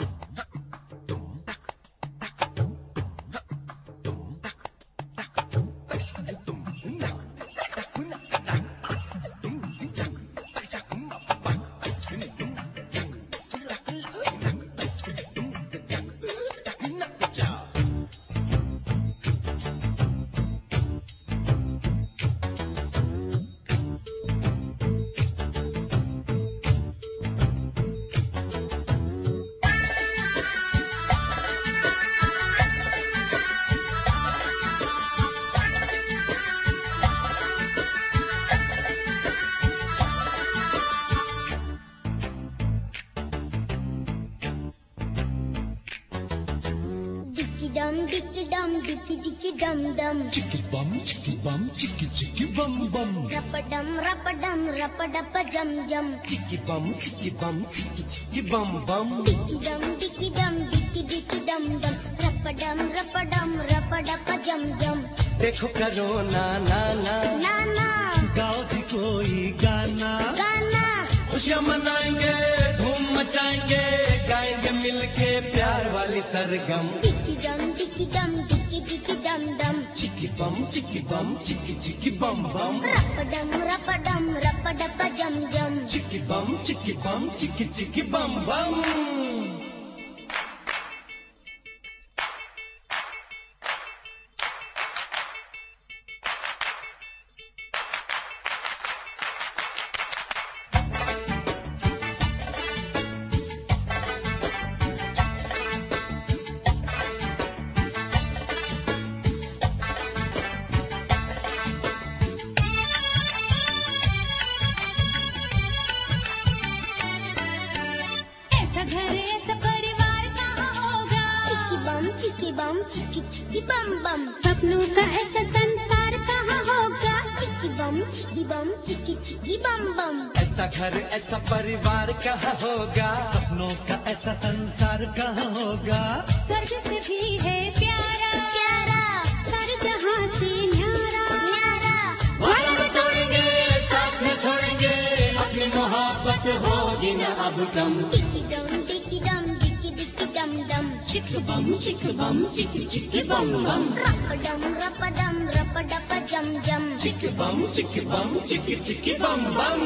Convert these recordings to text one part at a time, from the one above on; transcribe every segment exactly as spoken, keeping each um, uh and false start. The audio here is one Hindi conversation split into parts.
dum, dicky dum, dicky dicky dum dum. Chicky bum, chicky bum, chicky chicky bum bum. Rapadum, rapadum, rapadapa jum jum. Chicky bum, chicky bum, chicky chicky bum bum. Dicky dum, dicky dum, dicky dicky dum dum. Rapadum, rapadum, rapadapa jum jum. देखो करो ना ना ना ना ना गाओ जी कोई गाना गाना खुशियाँ मनाएंगे धूम मचाएंगे गाएंगे मिलके प्यार वाली सरगम dicky dum, dicky dum, dicky dicky dum dum. चिकी बम चिकी बम चिकी चिकी बम बम Rapadum, rapadum, rapadapa jum jum. चिकी बम चिकी बम चिकी चिकी बम बम चिकी बम चिकी चिकी बम बम सपनों का ऐसा संसार कहाँ होगा चिकी बम चिकी बम चिकी चिकी बम बम ऐसा घर ऐसा परिवार कहाँ होगा सपनों का ऐसा संसार कहाँ होगा स्वर्ग से भी है प्यारा प्यारा सर जहाँ से न्यारा न्यारा वादा में तोड़ेंगे साथ में छोड़ेंगे अपनी मोहब्बत होगी न अब कम चिकी दम डिकी दम डिकी डिकी दम दम चिक बम चिक बम चिक चिक बम बम रपडम रपडम रपडप जम जम चिक बम चिक बम चिक चिक बम बम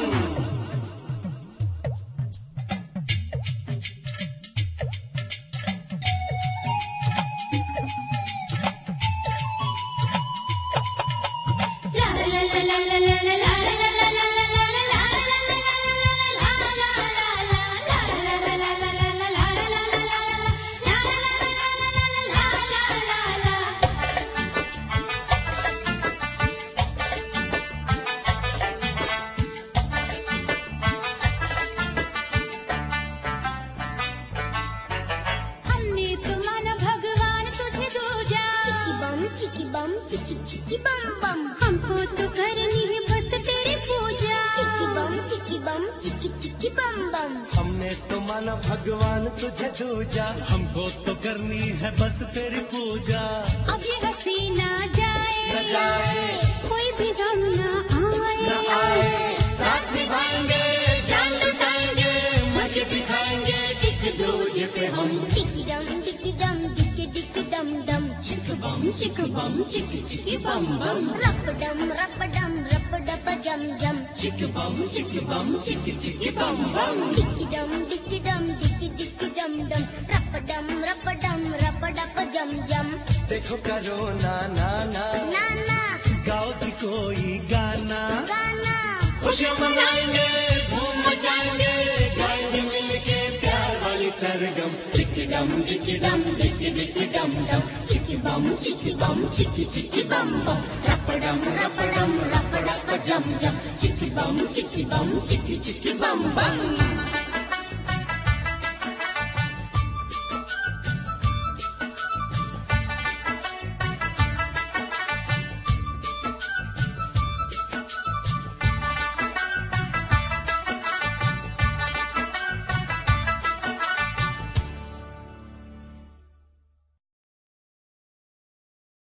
चिकी बम चिकी चिकी बम बम हमको तो करनी है बस तेरी पूजा चिकी बम चिकी बम चिकी चिकी बम बम हमने तो माना भगवान तुझे दूजा हमको तो करनी है बस तेरी पूजा अब ये हसीना जाए न जाए कोई भी गम ना आए न आए साथ निभाएंगे जान लुटाएंगे मजे दिखाएंगे एक दूजे पे हम डिकी दम डिकी दम डिकी डिकी दम दम चिक बम चिक बम चिक चिक बम बम रपडम रपडम रपडप जम जम चिक बम चिक बम चिक चिक बम बम डिकी दम डिकी दम डिकी डिकी दम दम रपडम रपडम रपडप जम जम देखो करो ना ना ना ना ना गाओ जी कोई गाना गाना खुशियाँ मनाएंगे धूम मचाएंगे गाएंगे मिलके प्यार वाली सरगम डिकी डम डिकी डम डिकी डिकी डम डम चिकी बम चिकी बम चिकी चिकी बम बम रपडम रपडम रपडप जम जम चिकी बम चिकी बम चिकी चिकी बम बम